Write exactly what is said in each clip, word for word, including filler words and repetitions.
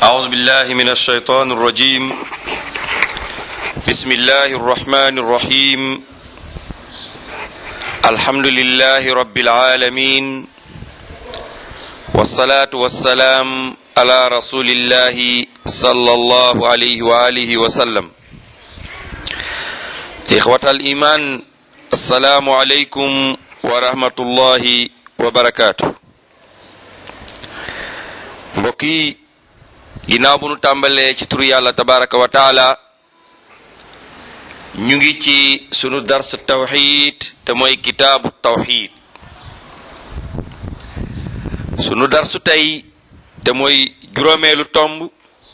أعوذ بالله من الشيطان الرجيم بسم الله الرحمن الرحيم الحمد لله رب العالمين والصلاة والسلام على رسول الله صلى الله عليه وآله وسلم إخوة الإيمان السلام عليكم ورحمة الله وبركاته mbokki ginnaaw bu nu tàmbalee ci turu yàlla tabaraka wa taala ñu ngi ci sunu dars tawxid te mooy kitaabu tawxid sunu darsu tey te mooy juróomeelu tomb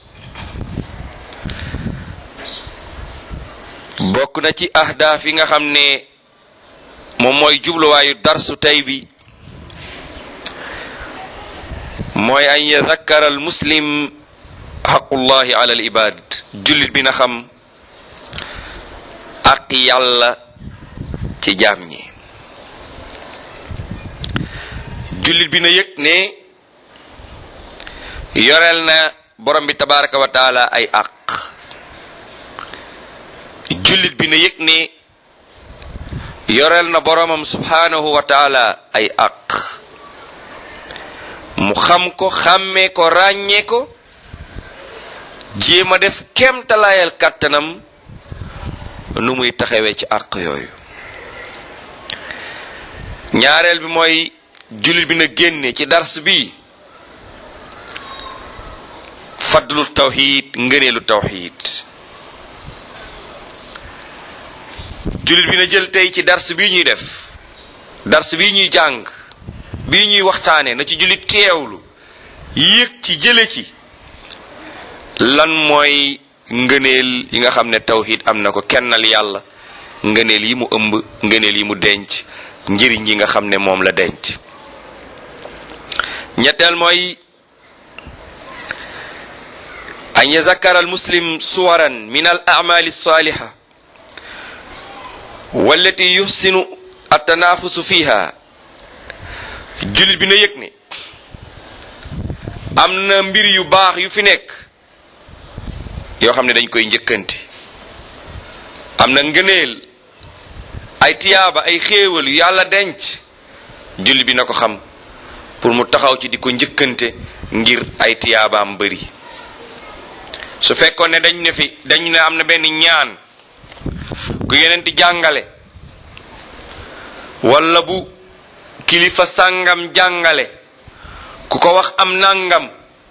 bokk na ci ahdaaf yi nga xam ne moom mooy jubluwaayu darsu tey bi mooy an yadakkara al muslim xaqullahi ala al ibad jullit bi na xam ak yàlla ci jaam ñi jullit bi na yëg ne yoreel na borom bi tabaraka wa taala ay aq jullit bi na yëg ne yoreel na boromam subhanahu wa taala ay aq mu xam ko xàmmee ko ràññee ko jéem a def kemtalaayal kàttanam nu muy taxawee ci àq yooyu ñaareel bi mooy jullit bi na génne ci dars bi fadlu tawxid ngëneelu tawxid jullit bi na jël tey ci dars bii ñuy def dars bii ñuy jàng bii ñuy waxtaane na ci jullit teewlu yëg ci jële ci lan mooy ngëneel yi nga xam ne tawhid am na ko kennal yàlla ngëneel yi mu ëmb ngëneel yi mu denc njëriñ yi nga xam ne moom la denc ñetteel mooy an yazakkara al muslim suwaran min al a'mali as-saliha wallati yuhsinu at-tanafusu fiha jullit bi na yëg ne am na mbir yu baax yu fi nekk yoo xam ne dañ koy njëkkante am na ngëneel ay tiyaaba ay xéewal yu yàlla denc jullit bi na ko xam pour mu taxaw ci di ko njëkkante ngir ay tiyaabaam bari su fekkoon ne dañ ne fi dañ ne am na benn ñaan ku yeneen di jàngale walla bu kilifa sàngam jàngale ku ko wax am nangam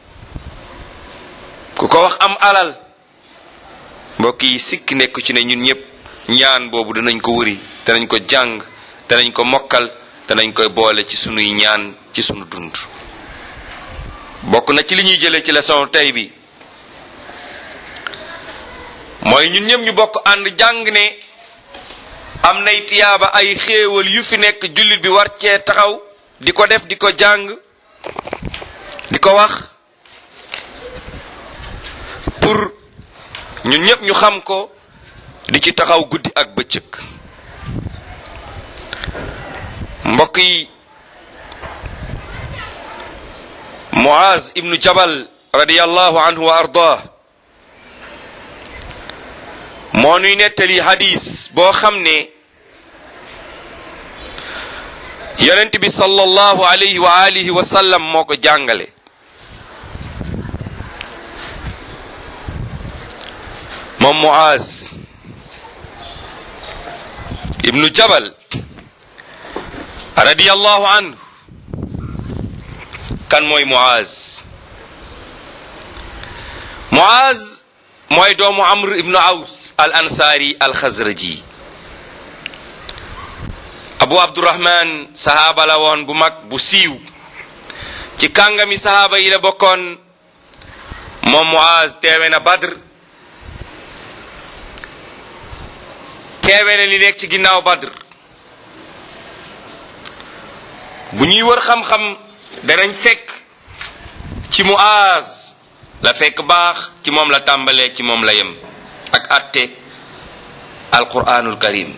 ku ko wax am alal mbokk yi sikk nekk ci ne ñun ñëpp ñaan boobu danañ ko wëri danañ ko jàng danañ ko mokkal danañ koy boole ci sunuy ñaan ci sunu dund bokk na ci li ñuy jëlee ci leçon tey bi mooy ñun ñëpp ñu bokk ànd jàng ne am nay tiyaaba ay xéewal yu fi nekk jullit bi war cee taxaw di ko def di ko jàng di ko wax pour ñun ñëpp ñu xam ko di ci taxaw guddi ak bëccëg mbokk yi Muaz ibnu Jabal radiyallahu anhu wa ardah moo nuy nettali hadis boo xam ne yonent bi sallallahu alayhi wa alihi wa sallam moo ko jàngale moom Muaz ibnu Jabal radiyallahu anhu kan mooy Muaz Muaz mooy doomu Amr ibnu Aws al ansari al xazraji Abu Abdurrahman sahaaba la woon bu mag bu siiw ci kàngami sahaaba yi la bokkoon moom Muaz teewe na Badr teewe na li nekk ci ginnaaw Badr bu ñuy wër xam-xam danañ fekk ci Muaz la fekk baax ci moom la tàmbalee ci moom la yem ak atte alquranul karim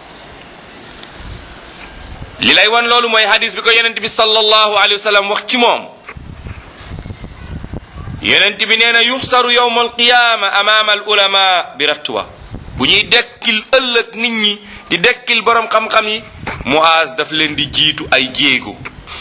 li lay wan loolu mooy hadis bi ko yonent bi sallallahu alayhi wa sallam wax ci moom yonent bi nee na yuxsaru yawma alqiyaama amaama al ulama bi ratwa bu ñuy dekkil ëllëg nit ñi di dekkil borom xam-xam yi Muaz daf leen di jiitu ay jéego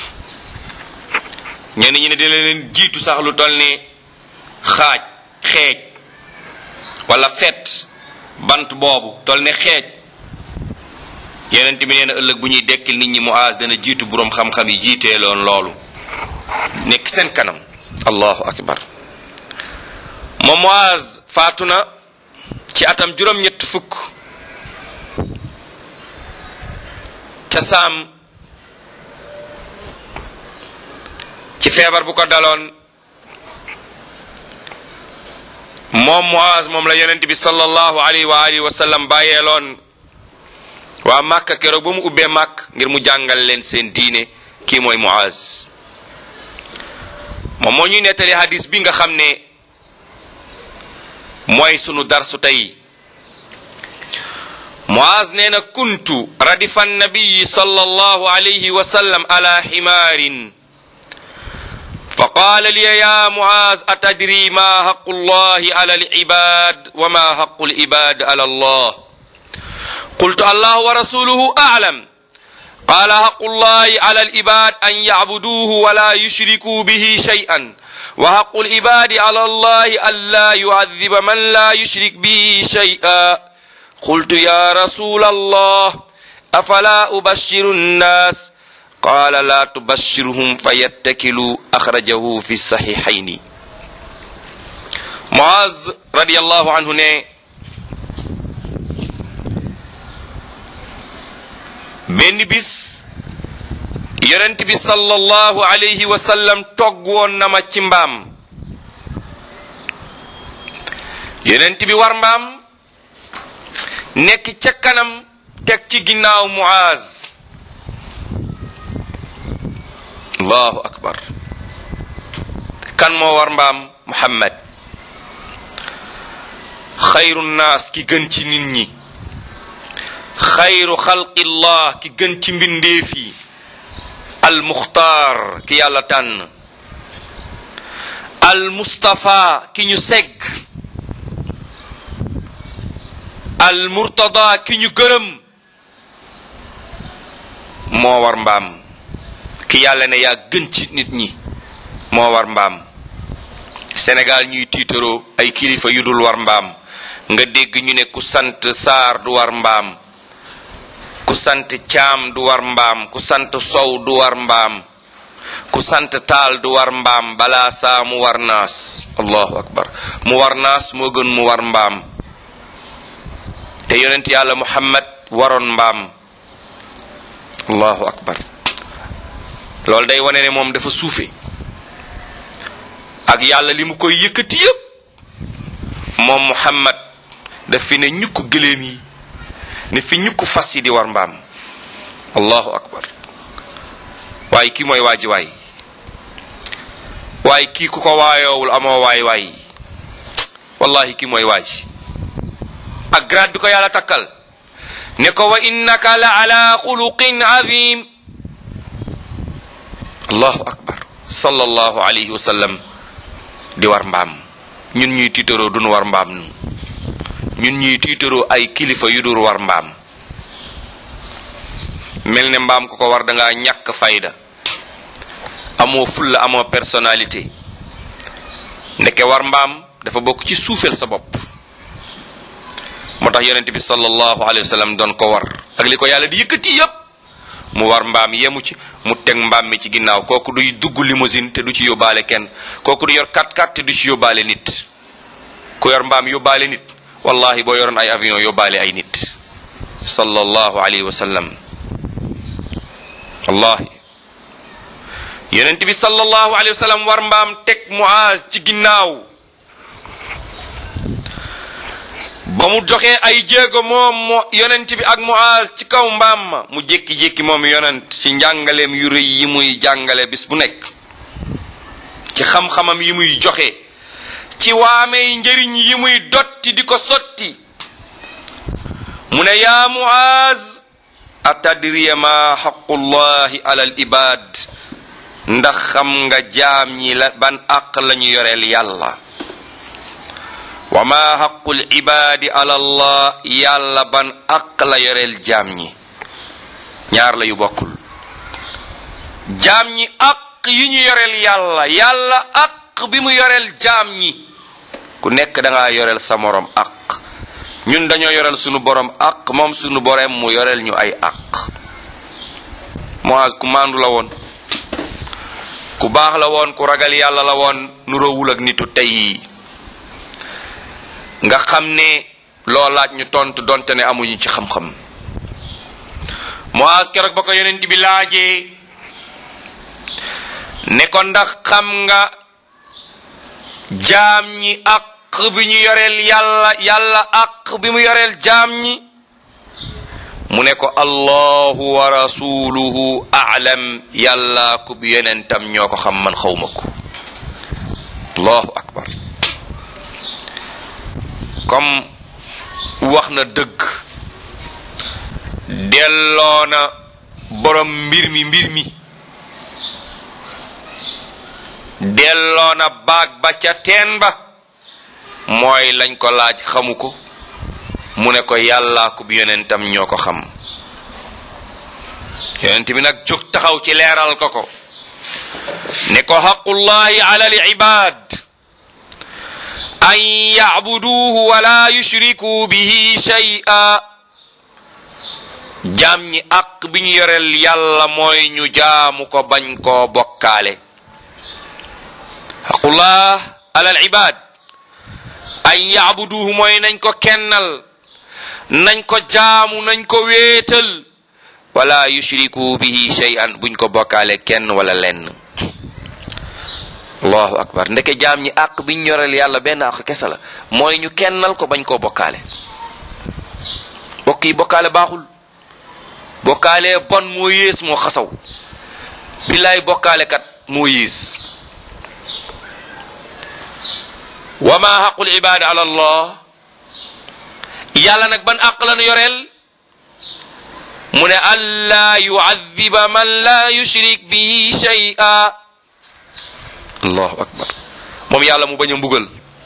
ñenn ñi ne dina leen jiitu sax lu toll ni xaaj xeej wala fet bant boobu toll ne xeej yonent bi nee na ëllëg bu ñuy dekkil nit ñi Muaz dana jiitu borom xam-xam yi jiitee loon loolu nekk seen kanam allahu akbar moom Muaz faatu na ci atam juróom-ñett fukk ca saam ci feebar bu ko daloon moom Muaz moom la yonent bi sallallahu alayhi wa alihi wa sallam bàyyeeloon waa Màkka keroog ba mu ubbee Màkk ngir mu jàngal leen seen diine kii mooy Muaz moom moo ñuy nettali hadis bi nga xam ne mooy sunu darsu tey Muaz nee na kuntu radifa nabiyi sallallahu alayhi wa sallam ala himaarin fa qaala li ya Muaz atadri ma haqqu llahi ala al-ibad wa ma haqqu al-ibad ala allah qultu allahu wa rasuluhu a'lam قال حق الله على العباد أن يعبدوه ولا يشركوا به شيئا وحق العباد على الله ألا يعذب من لا يشرك به شيئا قلت يا رسول الله أفلا أبشر الناس قال لا تبشرهم فيتكلوا أخرجه في الصحيحين معاذ رضي الله عنه ne benn bis yonent bi sallallahu alayhi wa sallam togg woon na ma ci mbaam yonent bi war mbaam nekk ca kanam teg ci ginnaaw Muaz allahu akbar kan moo war mbaam Muhammad xayru naas ki gën ci nit ñi xayru xalqillah ki gën ci mbindeef yi al muxtaar ki yàlla tànn al mustafa ki ñu segg al murtada ki ñu gërëm moo war mbaam ki yàlla ne yaa gën ci nit ñi moo war mbaam Sénégal ñuy tiitaroo ay kilifa yu dul war mbaam nga dégg ñu ne ku sant Saar du war mbaam ku sant Caam du war mbaam ku sant Sow du war mbaam ku sant Taal du war mbaam balaa saa mu war naas allahu akbar mu war naas moo gën mu war mbaam te yonent yàlla Muhammad waroon mbaam allahu akbar loolu day wane ne moom dafa suufe ak yàlla li mu koy yëkkati yëpp moom Muhammad daf fi ne ñukk gëléem yi ne fi ñukk fas yi di war mbaam allahu akbar waaye kii mooy waaji waay waaye kii ku ko waayoowul amoo waay waay wallahi kii mooy waaji ak grade bi ko yàlla takkal ne ko wa innaka la ala xuluqin azim allahu akbar sallallahu alayhi wa sallam di war mbaam ñun ñuy tiitaroo duñu war mbaam nu ñun ñuy tiitaroo ay kilifa yu dul war mbaam mel ne mbaam ku ko war da ngaa ñàkk fayda amoo fulla amoo personnalité ndeke war mbaam dafa bokk ci suufeel sa bopp moo tax yonent bi sallallahu alayhi wa sallam doon ko war ak li ko yàlla di yëkkati yëpp mu war mbaam yemu ci mu teg mbaam mi ci ginnaaw kooku duy dugg limousine te du ci yóbbaale kenn kooku du yor quatre-quatre te du ci yóbbaale nit ku yor mbaam yóbbaale nit wallahi boo yoroon ay avion yóbbaale ay nit sallallahu alayhi wa sallam wallahi yonent bi sallallahu alayhi wa sallam war mbaam teg Muaz ci ginnaaw ba mu joxee ay jéego moom mo yonent bi ak Muaz ci kaw mbaam ma mu jékki-jékki moom yonent ci njàngaleem yu rëy yi muy jàngale bis bu nekk ci xam-xamam yi muy joxe ci waamey njëriñ yi muy dotti di ko sotti mu ne yaa Muaz atadriya ma xaqullahi ala al ibad ndax xam nga jaam ñi la ban àq lañu yoreel yàlla. wa ma haqqul ibaadi ala allah yàlla ban àq la yoreel jaam ñi. ñaar la yu bokkul. jaam ñi àq yi ñu yoreel yàlla yàlla àq bi mu yoreel jaam ñi. ku nekk da ngaa yoreel sa morom àq. ñun dañoo yoreel sunu borom àq moom sunu borom mu yoreel ñu ay àq. Muaz ku maandu la woon, ku baax la woon, ku ragal yàlla la woon, nuroowul ak nitu tey yi nga xam ne loo laaj ñu tontu donte ne amuñu ci xam-xam. Muaz keroog ba ko yonent bi laajee ne ko ndax xam nga jaam ñi àq bi ñu yoreel yàlla yàlla àq bi mu yoreel jaam ñi, mu ne ko allahu wa rasuluhu a'lam, yàlla ku bi yonentam ñoo ko xam, man xawma ko. allahu akbar. comme wax na dëgg, delloo na borom mbir mi mbir mi, delloo na baag ba ca teen ba, mooy lañ ko laaj xamu ko, mu ne ko yàllaa ko bi yonentam ñoo ko xam. yonent bi nag jóg taxaw ci leeral ko ko ne ko haqqullahi ala al ibad an ya'buduhu wa la yushriku bihi shay'a. jaam ñi àq bi ñu yoreel yàlla mooy ñu jaamu ko bañ koo bokkaale. haqqullah ala al ibad an ya'buduhu mooy nañ ko kennal, nañ ko jaamu, nañ ko wéetal, wala yushriku bihi shay'an, buñ ko bokkaale kenn wala lenn. allahu akbar. ndeke jaam ñi àq biñ yoreel yàlla benn àq kese la, mooy ñu kennal ko bañ koo bokkaale. bokk yi bokkaale baaxul. bokkaale bon moo yées moo xasaw. billaay bokkaale kat moo yées. wa ma haqqul ibaadi ala allah yàlla nag ban àq la nu yoreel, mu ne alla yu'adhiba man la yushrik bihi shay'a. allahu akbar. moom yàlla mu bañ a mbugal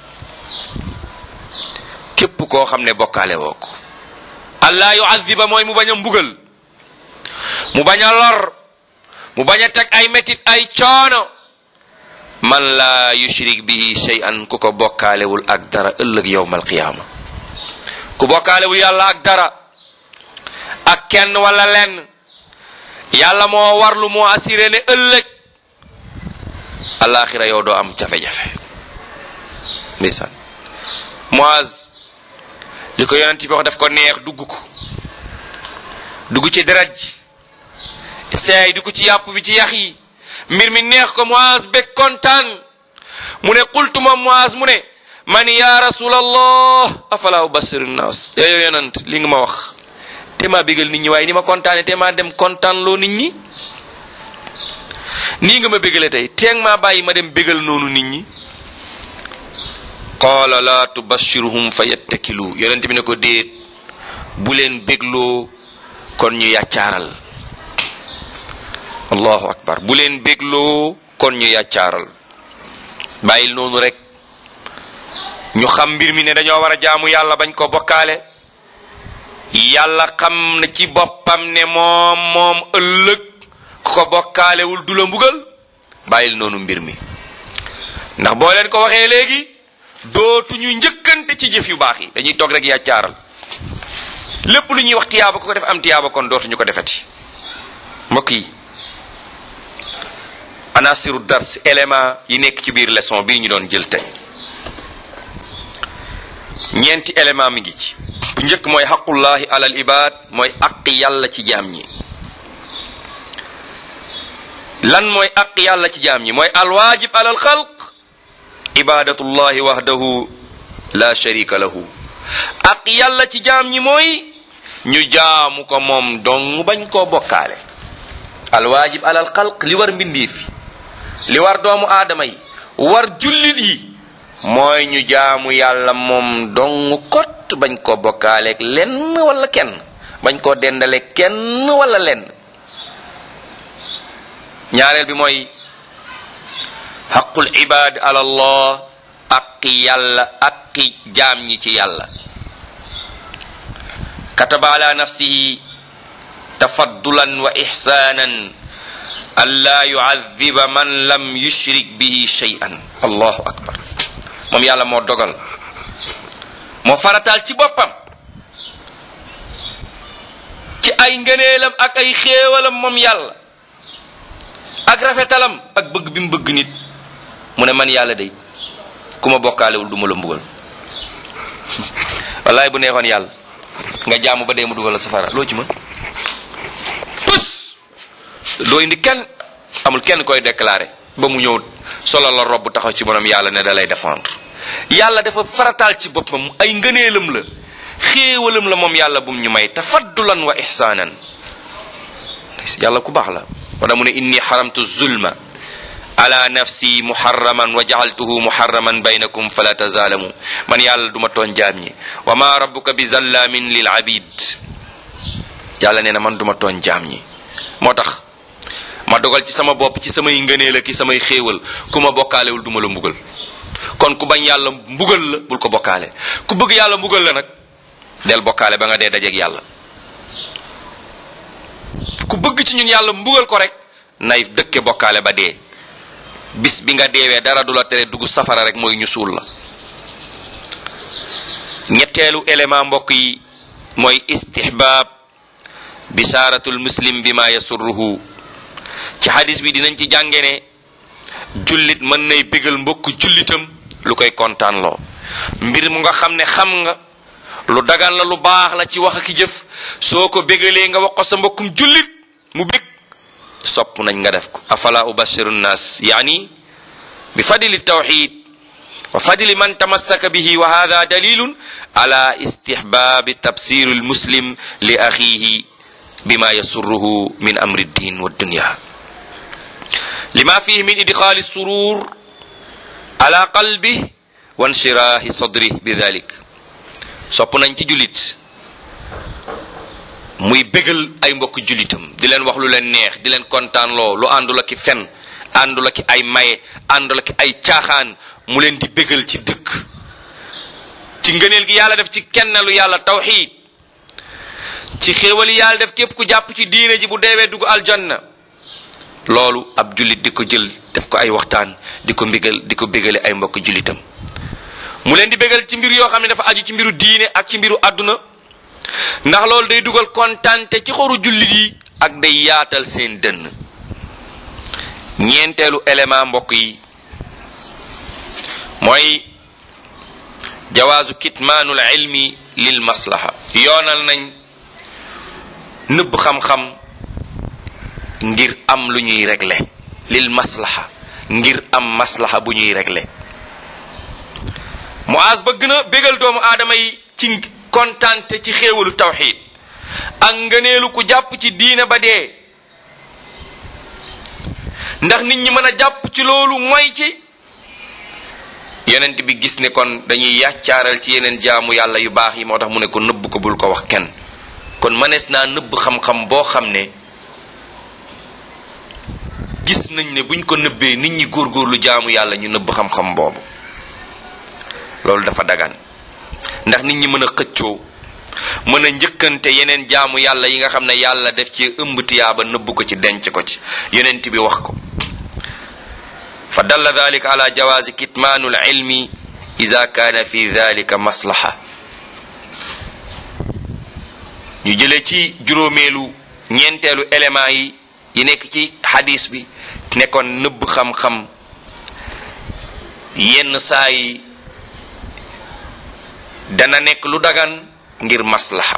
képp koo xam ne bokkaale woo ko. alla yu'adhiba mooy mu bañ a mbugal, mu bañ a lor, mu bañ a teg ay metit ay coono man la yushrik bihi shay'an, ku ko bokkaalewul ak dara ëllëg yawmal qiyaama. ku bokkaalewul yàlla ak dara, ak kenn wala lenn, yàlla moo warlu moo assuré ne ëllëg alaxira yow doo am jafe-jafe. ndeysaan Muaz li ko yonent bi wax daf ko neex, dugg ko dugg ci deret ji, seey dugg ci yàpp bi ci yax yi, mbir mi neex ko. Muaz bég kontaan, mu ne qultu ma Muaz mu ne man ya rasulallah afala ubasiru nnaas. yow yonent li nga ma wax te maa bégal nit ñi, waaye ni ma kontaane te maa dem kontaan loo nit ñi. nii nga ma bégale tey, teeg maa bàyyi ma dem bégal noonu nit ñi. qaala la tubashiruhum fa yattakilu. yonent bi ne ko déet, bu leen bégloo kon ñu yàccaaral. allahu akbar. bu leen bégloo kon ñu yàccaaral. bàyyil noonu rek ñu xam mbir mi ne dañoo war a jaamu yàlla bañ ko bokkaale. yàlla xam na ci boppam ne moom moom ëllëg ku ko bokkaalewul du la mbugal. bàyyil noonu mbir mi, ndax boo leen ko waxee léegi dootuñu njëkkante ci jëf yu baax yi, dañuy toog rek yàccaaral. lépp lu ñuy wax tiyaaba ko ko def am tiyaaba, kon dootuñu ko defeti. mbokk yi, anasiru dars, élément yi nekk ci biir leçon bii ñu doon jël tey, ñeenti élément mi ngi ci. bu njëkk mooy xaqullahi alal ibad, mooy aqi yàlla ci jaam ñi. lan mooy aqi yàlla ci jaam ñi? mooy alwaajib alal xalq ibadatullahi wahdahu la sharika lahu. aqi yàlla ci jaam ñi mooy ñu jaamu ko moom dong bañ koo bokkaale. alwaajib alal xalq, li war mbindeef, li war doomu aadama yi, war jullit yi, mooy ñu jaamu yàlla moom dong kot bañ koo bokkaaleeg lenn wala kenn, bañ koo dendaleeg kenn wala lenn. ñaareel bi mooy xaqul ibaad ala allah aqi yàlla aqi jaam ñi ci yàlla. kataba ala nafsihi tafaddulan wa ihsanan an laa yu'adhiba man lam yushrik bihi shay'an. allahu akbar. moom yàlla moo dogal moo farataal ci boppam ci ay ngëneelam ak ay xéewalam moom yàlla ak rafetalam ak bëgg bi mu bëgg nit mu ne man yàlla day ku ma bokkaalewul du ma la mbugal. wallaay bu neexoon yàlla nga jaamu ba dee mu dugal la safara loo ci mën tus doo indi kenn amul kenn koy déclarer ba mu ñëw solo la robb taxaw ci borom yàlla ne da lay défendre. yàlla dafa farataal ci boppam ay ngëneelam la xéewalam la moom yàlla bum ñu may tafaddulan wa ihsaanan. yàlla ku baax la wala mu ne inni xaramtu zulma ala nafsi muharraman wa ja'altuhu muharraman baynakum fala tazaalamu. man yàlla duma tooñ jaam ñi wa ma rabbuka bi zallamin lil abid. yàlla nee na man duma tooñ jaam ñi moo tax ma dogal ci sama bopp ci samay ngëneel ak samay xéewal ku ma bokkaalewul duma la mbugal. kon ku bañ yàlla mbugal la bul ko bokkaale ku bëgg yàlla mbugal la nag del bokkaale ba nga dee dajeeg yàlla. ku bëgg ci ñun yàlla mbugal ko rek nay dëkke bokkaale ba dee. bis bi nga deewee dara du la tere dugg safara rek mooy ñu suul la. ñetteelu élément mbokk yi mooy istihbaab bishaaratul muslim bi ma yasurruhu. ci hadis bi dinañ ci jànge ne jullit mën nay bégal mbokk jullitam lu koy kontaan loo mbir mu nga xam ne xam nga lu dagan la lu baax la ci wax ak jëf soo ko bégalee nga wax ko sa mbokkum jullit mu bég sopp nañ nga def ko. afala ubashiru nnas yaani bi fadli tawxid wa fadli man tamassaka bihi wa hada dalilun ala istihbabi tabsiru almuslim li axihi bima yasurruhu min amri ddin wa dunya lima fihi min idxaali surur ala qalbi wa inshirahi sadri bi dalik. sopp nañ ci jullit muy bégal ay mbokk jullitam di leen wax lu leen neex di leen kontaan loo lu àndul ak fen àndul ak ay maye àndul ak ay caaxaan mu leen di bégal ci dëkk ci ngëneel gi yàlla def ci kenn lu yàlla tawxiid ci xéewal yi yàlla def képp ku jàpp ci diine ji bu deewee dugg aljanna. loolu ab jullit di ko jël def ko ay waxtaan di ko mbigal di ko bégale ay mbokk jullitam mu leen di bégal ci mbir yoo xam ne dafa aju ci mbiru diine ak ci mbiru àdduna ndax loolu day dugal kontaante ci xoru jullit yi ak day yaatal seen dënn. ñeenteelu élément mbokk yi mooy jawaazu kitmaanul ilmi lil maslaha. yoonal nañ nëbb xam-xam ngir am lu ñuy régler lil maslaha ngir am maslaha bu ñuy régler. Muaz bëgg na bégal doomu aadama yi ci kontante ci xéewalu tawxiid ak ngëneelu ku jàpp ci diine ba dee ndax nit ñi mën a jàpp ci loolu mooy ci yonent bi gis ne kon dañuy yàccaaral ci yeneen jaamu yàlla yu baax yi moo tax mu ne ko nëbb ko bul ko wax kenn. kon mënees naa nëbb xam-xam boo xam ne gis nañ ne buñ ko nëbbee nit ñi góorgóorlu jaamu yàlla ñu nëbb xam-xam boobu. loolu dafa dagan ndax nit ñi mën a xëccoo mën a njëkkante yeneen jaamu yàlla yi nga xam ne yàlla def ci ëmb tiyaaba nëbb ko ci denc ko ci yonent bi wax ko. fa dalla dalika ala jawaazi kitmaanul ilmi ida kaana fi dalika maslaha. ñu jëlee ci juróomeelu ñeenteelu élément yi yi nekk ci hadis bi nekkoon nëbb xam-xam yenn saa yi dana nekk lu dagan ngir maslaha.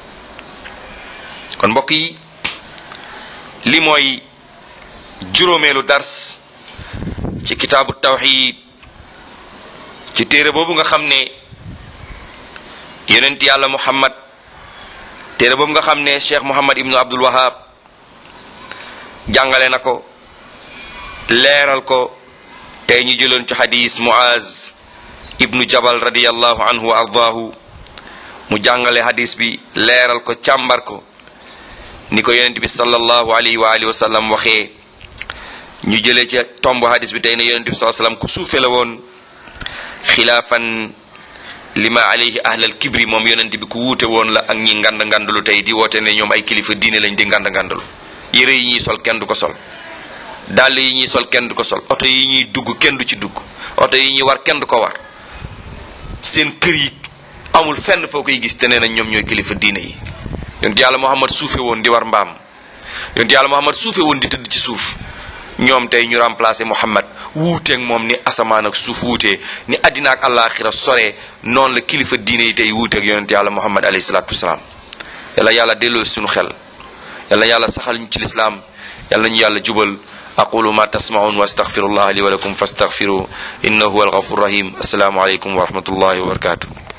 kon mbokk yi li mooy juróomeelu dars ci kitaabu tawxid ci téere boobu nga xam ne yonent yàlla muhammad téere boobu nga xam ne cheikh muhammad ibnu abdul wahab jàngale na ko leeral ko. tey ñu jëloon ci hadis Muaz ibnu Jabal radiyallahu anhu wa ardaahu mu jàngale hadis bi leeral ko càmbar ko ni ko yonent bi sallallahu alayhi wa alihi wa sallam waxee ñu jëlee ca tomb hadis bi tey ne yonent bi sallallahu alayhi wasallam ku suufe la woon xilaafan lima alayhi ahlal kibri moom yonent bi ku wuute woon la ak ñi ngand ngandalu tey di woote ne ñoom ay kilifa diine lañ di ngand ngandalu yére yi ñuy sol kenn du ko sol dàll yi ñuy sol kenn du ko sol oto yi ñuy dugg kenn du ci dugg oto yi ñuy war kenn du ko war seen kër yi amul fenn foo koy gis te nee nañ ñoom ñooy kilifa diine yi yonent yàlla Muhammad suufe woon di war mbaam yonent yàlla Muhammad suufe woon di tëdd ci suuf ñoom tey ñu remplacer Muhammad wuuteeg moom ni asamaan ak suuf wuutee ni addina ak àllaaxira sore noonu la kilifa diine yi tey wuuteeg yonent yàlla Muhammad alayhi salaatu wasalaam yàlla yàlla delloo suñu xel yàlla yàlla saxal ñu ci lislaam yàlla ñu yàlla jubal aqulu ma tasma'un wa astaghfirullah li wa lakum fastaghfiru innahu huwal ghafurur rahim assalaamu alaykum wa rahmatullahi wa barakatuh